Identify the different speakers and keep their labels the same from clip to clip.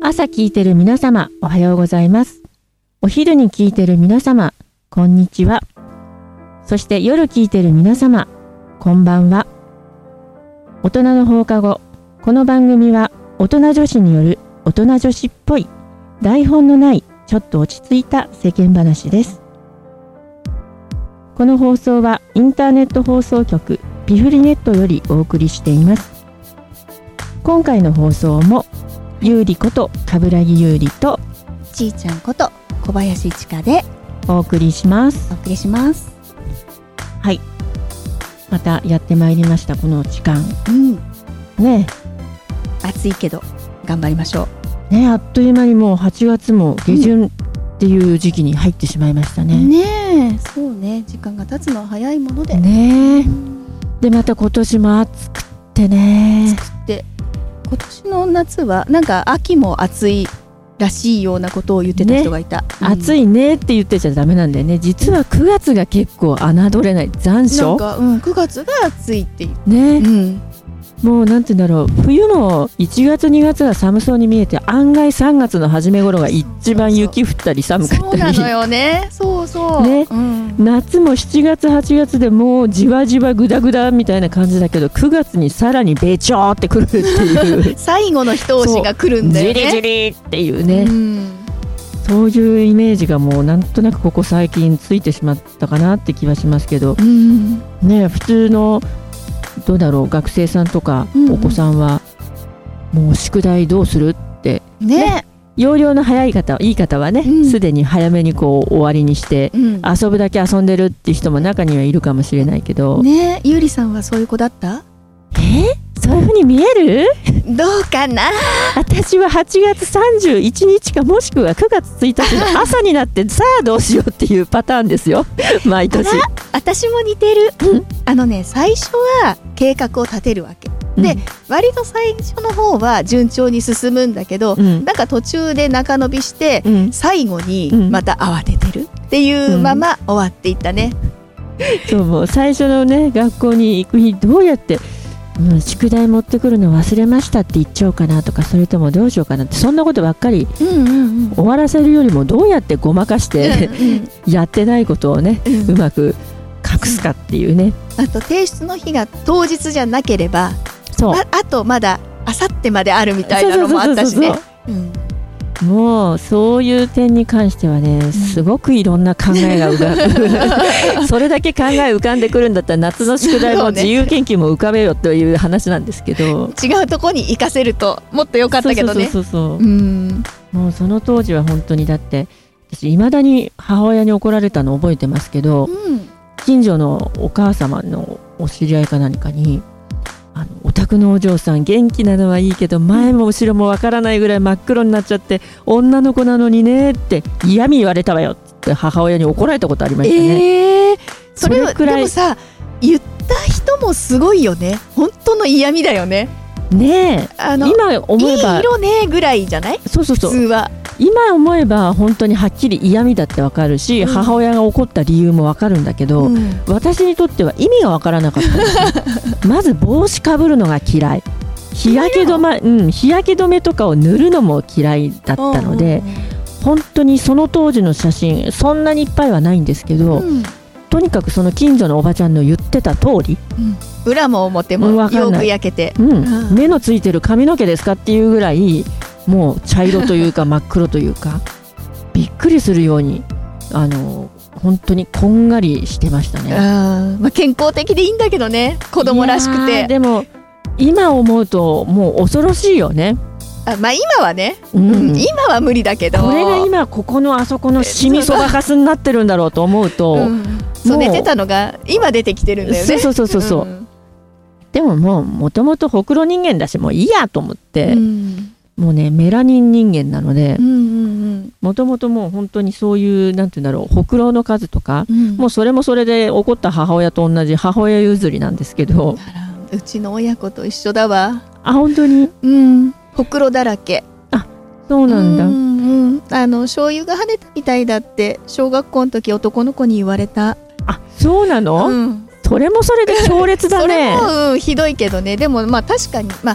Speaker 1: 朝聞いてる皆様、おはようございます。お昼に聞いてる皆様、こんにちは。そして夜聞いてる皆様、こんばんは。大人の放課後、この番組は大人女子による大人女子っぽい台本のないちょっと落ち着いた世間話です。この放送はインターネット放送局ピフリネットよりお送りしています。今回の放送もゆうりこと冠城ゆうりと
Speaker 2: ちーちゃんこと小林千佳で
Speaker 1: お送りします。はい、またやってまいりましたこの時間、ね
Speaker 2: え暑いけど頑張りましょ
Speaker 1: うね。あっという間にもう8月も下旬っていう時期に入ってしまいましたね。
Speaker 2: ねえ、そうね、時間が経つのは早いもので
Speaker 1: ね。でまた今年も暑くってね。
Speaker 2: 今年の夏はなんか秋も暑いらしいようなことを言ってた人がいた、
Speaker 1: 暑いねって言ってちゃダメなんだよね。実は9月が結構侮れない残暑
Speaker 2: なんか、9月が暑いっていう
Speaker 1: ね、もうなんて言うんだろう、冬も1月2月は寒そうに見えて、案外3月の初め頃が一番雪降ったり寒かったり。
Speaker 2: そうなのよね。そう
Speaker 1: ね、夏も7月8月でもうじわじわグダグダみたいな感じだけど、9月にさらにべちょーってくるっていう
Speaker 2: 最後の一押しが来るんだよね。
Speaker 1: ジリジリっていうね、そういうイメージがもうなんとなくここ最近ついてしまったかなって気はしますけど、ね、普通のどうだろう、学生さんとかお子さんはもう宿題どうするってね、容量の早い方、いい方はね、すでに早めにこう終わりにして、遊ぶだけ遊んでるっていう人も中にはいるかもしれないけど
Speaker 2: ね。ゆうりさんはそういう子だった？
Speaker 1: そういう風に見える？
Speaker 2: どうかな。
Speaker 1: 私は8月31日かもしくは9月1日の朝になってさあどうしようっていうパターンですよ毎年。
Speaker 2: 私も似てる、最初は計画を立てるわけで、割と最初の方は順調に進むんだけど、なんか途中で中伸びして、最後にまた慌ててるっていうまま終わっていったね、
Speaker 1: そうもう最初のね学校に行く日どうやって宿題持ってくるの忘れましたって言っちゃおうかなとか、それともどうしようかなって、そんなことばっかり終わらせるよりもどうやってごまかしてやってないことをね、うまく隠すかっていうね。
Speaker 2: あと提出の日が当日じゃなければ、あとまだあさってまであるみたいなのもあったしね。
Speaker 1: もうそういう点に関してはね、すごくいろんな考えが浮かぶそれだけ考え浮かんでくるんだったら夏の宿題も自由研究も浮かべよという話なんですけど、
Speaker 2: 違うとこに行かせるともっと良かったけどね。
Speaker 1: もうその当時は本当に、だって私いまだに母親に怒られたの覚えてますけど、近所のお母様のお知り合いか何かに、お宅のお嬢さん元気なのはいいけど前も後ろもわからないぐらい真っ黒になっちゃって女の子なのにねって嫌味言われたわよって母親に怒られたことありましたね。
Speaker 2: それくらいでもさ、言った人もすごいよね。本当の嫌味だよね。
Speaker 1: ねえ、今思えば
Speaker 2: いい色ねぐらいじゃない？普通は
Speaker 1: 今思えば本当にはっきり嫌味だってわかるし、母親が怒った理由もわかるんだけど、私にとっては意味がわからなかったまず帽子かぶるのが嫌い、日焼け止めとかを塗るのも嫌いだったので、本当にその当時の写真そんなにいっぱいはないんですけど、とにかくその近所のおばちゃんの言ってた通り、
Speaker 2: 裏も表もよく焼けて、
Speaker 1: 目のついてる髪の毛ですかっていうぐらいもう茶色というか真っ黒というかびっくりするように本当にこんがりしてましたね。
Speaker 2: 健康的でいいんだけどね、子供らしくて。
Speaker 1: でも今思うともう恐ろしいよね。
Speaker 2: 今はね、今は無理だけど、
Speaker 1: これが今ここのあそこのシミそばかすになってるんだろうと思うと、
Speaker 2: 寝てたのが今出てきてるんだよね。
Speaker 1: そうでももともとほくろ人間だしもういいやと思って、もうねメラニン人間なので、もともともう本当にそういうなんていうんだろう、ほくろの数とか、もうそれもそれで怒った母親と同じ母親譲りなんですけど、
Speaker 2: うちの親子と一緒だわ。
Speaker 1: 本当に
Speaker 2: ほくろだらけ。
Speaker 1: そうなんだ。
Speaker 2: 醤油が跳ねたみたいだって小学校の時男の子に言われた。
Speaker 1: そうなの？それもそれで強烈だね。
Speaker 2: それも、ひどいけどね。でも確かに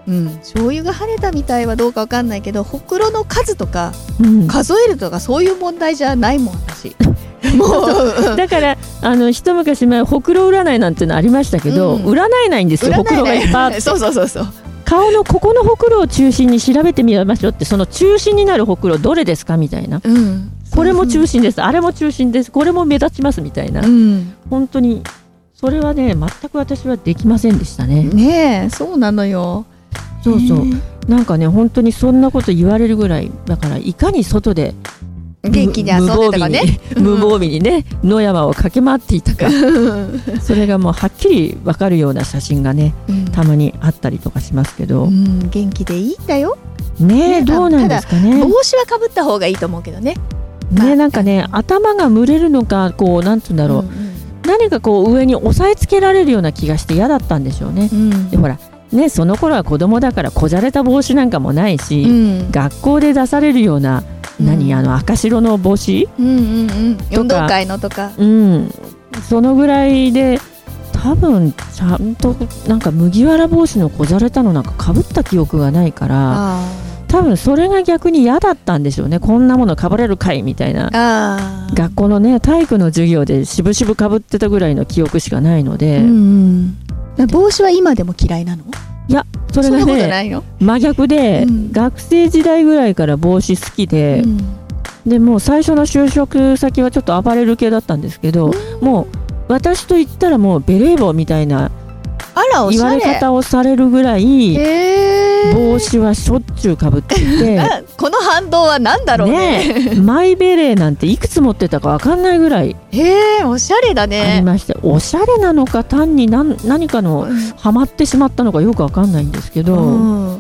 Speaker 2: 醤油が跳ねたみたいはどうかわかんないけど、ほくろの数とか、数えるとかそういう問題じゃないもん私もう
Speaker 1: だから一昔前ほくろ占いなんてのありましたけど、占えないんですよ。ほくろがいっぱいあって
Speaker 2: そう
Speaker 1: 顔のここのほくろを中心に調べてみましょうって、その中心になるほくろどれですかみたいな、これも中心です、あれも中心です、これも目立ちますみたいな、本当にそれはね全く私はできませんでしたね。
Speaker 2: ねえ、そうなのよ。
Speaker 1: そうなんかね本当にそんなこと言われるぐらいだから、いかに外で
Speaker 2: 元気に遊んでたかね、
Speaker 1: 無防備にね野山を駆け回っていたかそれがもうはっきり分かるような写真がね、たまにあったりとかしますけど、
Speaker 2: 元気でいいんだよ
Speaker 1: ね。どうなんですかね。
Speaker 2: 帽子はかぶった方がいいと思うけどね。
Speaker 1: なんかね頭が蒸れるのか、こうなんていうんだろう、何かこう上に押さえつけられるような気がして嫌だったんでしょうね。でほらね、その頃は子供だからこじゃれた帽子なんかもないし、学校で出されるような赤白の帽子、
Speaker 2: 運動会のとか、
Speaker 1: そのぐらいで多分ちゃんとなんか麦わら帽子のこじゃれたのなんかかぶった記憶がないから、多分それが逆に嫌だったんでしょうね。こんなものかぶれるかいみたいな、学校のね体育の授業でしぶしぶかぶってたぐらいの記憶しかないので、
Speaker 2: 帽子は今でも嫌いなの？
Speaker 1: いや、それがね真逆で、学生時代ぐらいから帽子好きで、でもう最初の就職先はちょっとアパレル系だったんですけど、もう私と言ったらもうベレー帽みたいな言われ方をされるぐらい帽子はしょっちゅうかぶっていて
Speaker 2: この反動は何だろうね。
Speaker 1: マイベレーなんていくつ持ってたか分かんないぐらい
Speaker 2: おしゃれだね。
Speaker 1: ありました。おしゃれなのか単に何かのハマってしまったのかよく分かんないんですけど、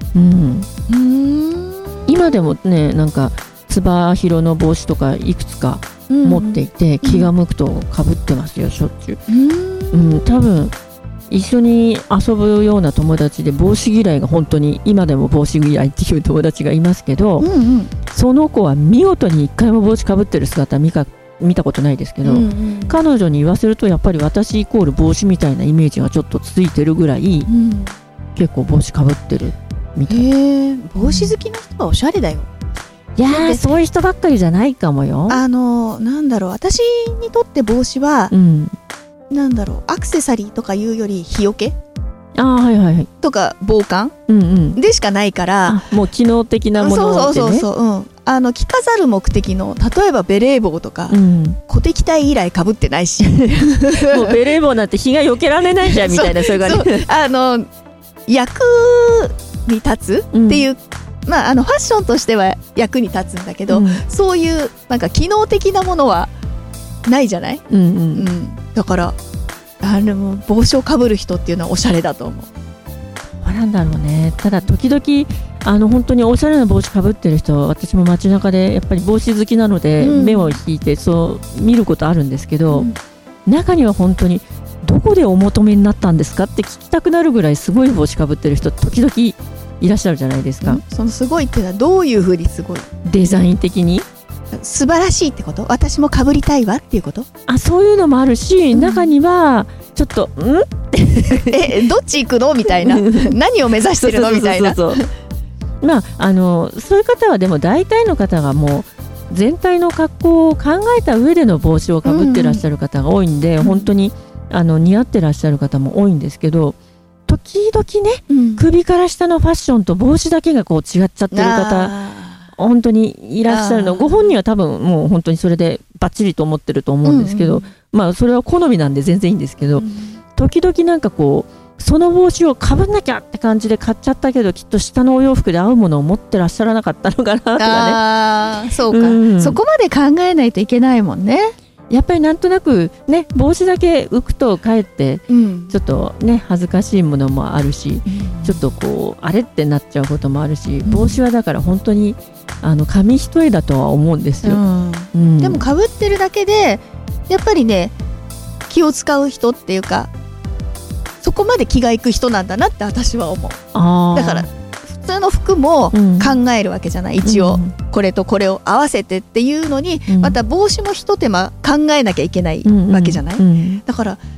Speaker 1: 今でもねなんかつば広の帽子とかいくつか持っていて、気が向くとかぶってますよ、しょっちゅう。多分一緒に遊ぶような友達で帽子嫌いが本当に今でも帽子嫌いっていう友達がいますけど、その子は見事に一回も帽子かぶってる姿見たことないですけど、彼女に言わせるとやっぱり私イコール帽子みたいなイメージがちょっとついてるぐらい、結構帽子かぶってるみたい。
Speaker 2: 帽子好きな人はおしゃれだよ。
Speaker 1: いやそういう人ばっかりじゃないかもよ。
Speaker 2: なんだろう、私にとって帽子は、なんだろう、アクセサリーとかいうより日よけとか防寒でしかないから、
Speaker 1: もう機能的なものでね。
Speaker 2: 着飾る目的の例えばベレー帽とか、鼓笛隊以来かぶってないし
Speaker 1: もうベレー帽なんて日がよけられないじゃんみたいな、それがね
Speaker 2: 役に立つっていう、ファッションとしては役に立つんだけど、そういうなんか機能的なものはないじゃない。だから帽子をかぶる人っていうのはおしゃれだと思う。
Speaker 1: なんだろうね。ただ時々本当におしゃれな帽子かぶってる人、私も街中でやっぱり帽子好きなので、目を引いてそう見ることあるんですけど、中には本当にどこでお求めになったんですかって聞きたくなるぐらいすごい帽子かぶってる人時々いらっしゃるじゃないですか。
Speaker 2: そのすごいっていうのはどういうふうにすごい？
Speaker 1: デザイン的に
Speaker 2: 素晴らしいってこと？私もかぶりたいわっていうこと？
Speaker 1: そういうのもあるし、中にはちょっとどっ
Speaker 2: ち行くのみたいな何を目指してるのみたいな。
Speaker 1: そういう方はでも大体の方がもう全体の格好を考えた上での帽子をかぶってらっしゃる方が多いんで、本当に似合ってらっしゃる方も多いんですけど、時々ね、首から下のファッションと帽子だけがこう違っちゃってる方本当にいらっしゃるの。ご本人は多分もう本当にそれでバッチリと思ってると思うんですけど、それは好みなんで全然いいんですけど、時々なんかこうその帽子をかぶんなきゃって感じで買っちゃったけど、きっと下のお洋服で合うものを持ってらっしゃらなかったのかなとかね。
Speaker 2: そうか、そこまで考えないといけないもんね。
Speaker 1: やっぱりなんとなくね、帽子だけ浮くとかえってちょっとね恥ずかしいものもあるし、ちょっとこうあれってなっちゃうこともあるし、帽子はだから本当に紙一重だとは思うんですよ。
Speaker 2: でもかぶってるだけでやっぱりね気を使う人っていうか、そこまで気がいく人なんだなって私は思う。だから普通の服も考えるわけじゃない、一応これとこれを合わせてっていうのに、また帽子も一手間考えなきゃいけないわけじゃない。だから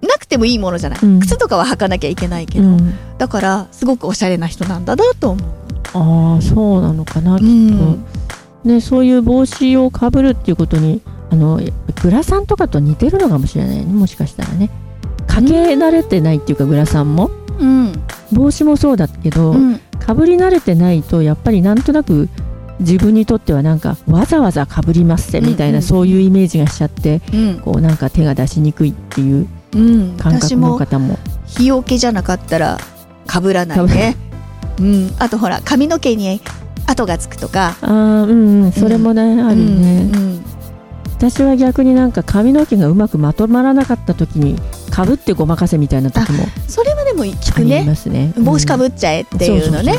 Speaker 2: なくてもいいものじゃない、靴とかは履かなきゃいけないけど、だからすごくおしゃれな人なんだなと思う。
Speaker 1: ああ、そうなのかな、きっと、ね、そういう帽子をかぶるっていうことにグラサンとかと似てるのかもしれないね、もしかしたらね。かけ慣れてないっていうか、グラサンも、帽子もそうだけど、かぶり慣れてないとやっぱりなんとなく自分にとってはなんかわざわざかぶりますってみたいな、そういうイメージがしちゃって、こうなんか手が出しにくいっていう感覚の方も、
Speaker 2: 日よけじゃなかったらかぶらないね。あとほら髪の毛に跡がつくとか、
Speaker 1: それもね、あるね。私は逆になんか髪の毛がうまくまとまらなかった時にかぶってごまかせみたいな時も
Speaker 2: それはでも聞くね。
Speaker 1: ありますね。
Speaker 2: 帽子かぶっちゃえっていうのね。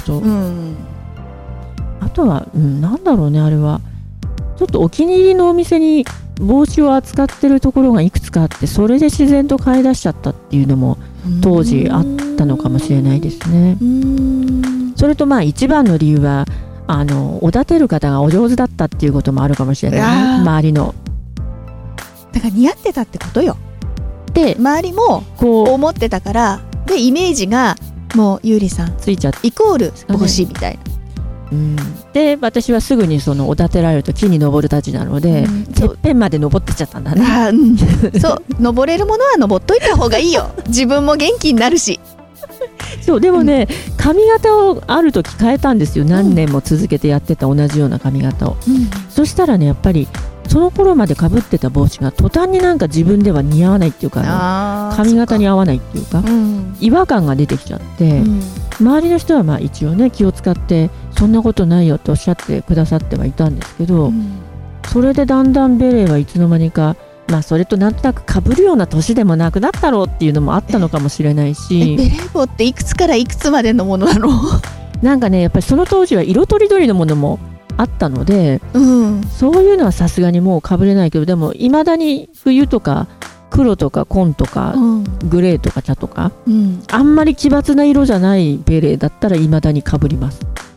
Speaker 1: あとは、なんだろうね、あれはちょっとお気に入りのお店に帽子を扱ってるところがいくつかあって、それで自然と買い出しちゃったっていうのも当時あったのかもしれないですね。それとまあ一番の理由はおだてる方がお上手だったっていうこともあるかもしれないね、周りの。
Speaker 2: だから似合ってたってことよ。
Speaker 1: で
Speaker 2: 周りもこう思ってたから、でイメージがもうゆうりさん
Speaker 1: ついちゃって
Speaker 2: イコール帽子みたいな。
Speaker 1: で私はすぐにそのおだてられると木に登るたちなので、てっぺんまで登ってっちゃったんだね。
Speaker 2: そう登れるものは登っといた方がいいよ。自分も元気になるし。
Speaker 1: そうでもね、髪型をある時変えたんですよ。何年も続けてやってた同じような髪型を、そしたらね、やっぱりその頃までかぶってた帽子が途端になんか自分では似合わないっていうか、髪型に合わないっていうか、違和感が出てきちゃって、周りの人はまあ一応ね気を使ってそんなことないよっておっしゃってくださってはいたんですけど、それでだんだんベレーはいつの間にか、それとなんとなくかぶるような年でもなくなったろうっていうのもあったのかもしれないし。
Speaker 2: ベレー帽っていくつからいくつまでのものなの？
Speaker 1: なんかね、やっぱりその当時は色とりどりのものもあったので、そういうのはさすがにもうかぶれないけど、でもいまだに冬とか黒とか紺とか、グレーとか茶とか、あんまり奇抜な色じゃないベレーだったらいまだにかぶります。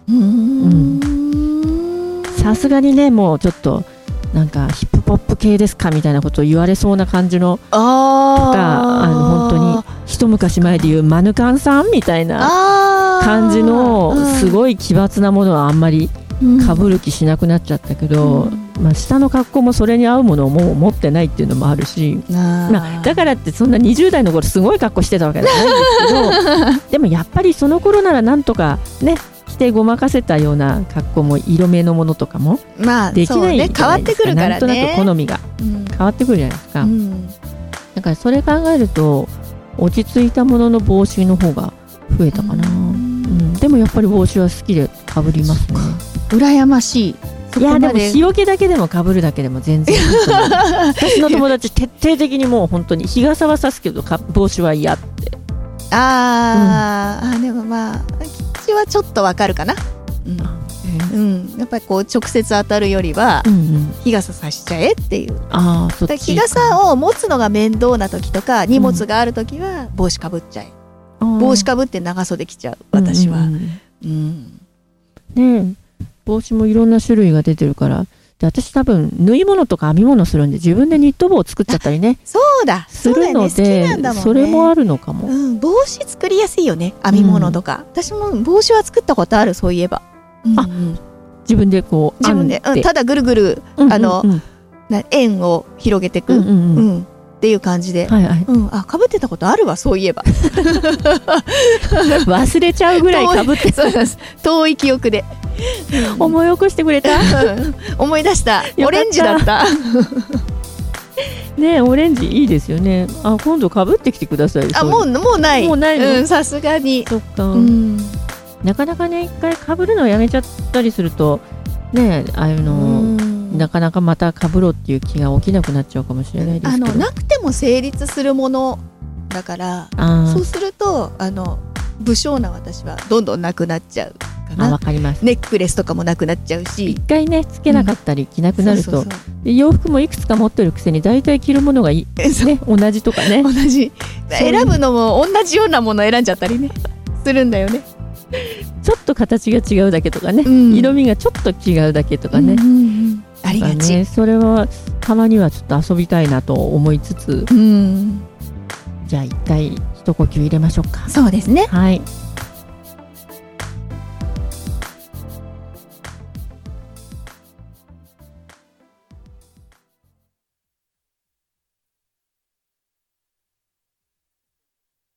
Speaker 1: さすがにね、もうちょっとなんかヒップホップ系ですかみたいなことを言われそうな感じのとか、本当に一昔前でいうマヌカンさんみたいな感じのすごい奇抜なものはあんまりかぶる気しなくなっちゃったけど、下の格好もそれに合うものをもう持ってないっていうのもあるし、だからってそんな20代の頃すごい格好してたわけじゃないんですけどでもやっぱりその頃ならなんとかね着てごまかせたような格好も色目のものとかもできないじゃないですか。
Speaker 2: 変わってくるからね。
Speaker 1: なんとなく好みが変わってくるじゃないですか。だからそれ考えると落ち着いたものの帽子の方が増えたかな。でもやっぱり帽子は好きでかぶりますね。
Speaker 2: 羨ましい。
Speaker 1: いやでも日よけだけでもかぶるだけでも全然私の友達徹底的にもう本当に日傘は差すけど帽子は嫌って。で
Speaker 2: も私はちょっとわかるかな。やっぱりこう直接当たるよりは日傘差しちゃえっていう。日傘を持つのが面倒な時とか荷物がある時は帽子かぶっちゃえ。帽子かぶって長袖着ちゃう私は。
Speaker 1: 帽子もいろんな種類が出てるから、で私多分縫い物とか編み物するんで自分でニット帽を作っちゃったりね
Speaker 2: そうだ
Speaker 1: するので、それもあるのかも。
Speaker 2: 帽子作りやすいよね、編み物とか。私も帽子は作ったことある、そういえば。
Speaker 1: 自分でこう
Speaker 2: 自分でただぐるぐる円を広げていくっていう感じで、かぶってたことあるわ、そういえば
Speaker 1: 忘れちゃうぐらいかぶって
Speaker 2: 遠い記憶で
Speaker 1: 思い起こしてくれた
Speaker 2: 思い出した。オレンジだった
Speaker 1: ね。オレンジいいですよね。今度かぶってきてください。
Speaker 2: もうない
Speaker 1: の。
Speaker 2: さすがに。
Speaker 1: そっか。なかなかね、一回かぶるのをやめちゃったりするとね、ああいうのなかなかまたかぶろうっていう気が起きなくなっちゃうかもしれないですけど、
Speaker 2: なくても成立するものだから、そうすると武将な私はどんどんなくなっちゃうかな。
Speaker 1: わかります。
Speaker 2: ネックレスとかもなくなっちゃうし、
Speaker 1: 一回ねつけなかったり着なくなると、洋服もいくつか持ってるくせに大体着るものが同じとかね、
Speaker 2: 同じ選ぶのも同じようなもの選んじゃったりねするんだよね。
Speaker 1: ちょっと形が違うだけとかね、色味がちょっと違うだけとかね、
Speaker 2: ありがち。
Speaker 1: それはたまにはちょっと遊びたいなと思いつつ、 じゃあ一回一呼吸入れましょうか。
Speaker 2: そうですね。
Speaker 1: はい。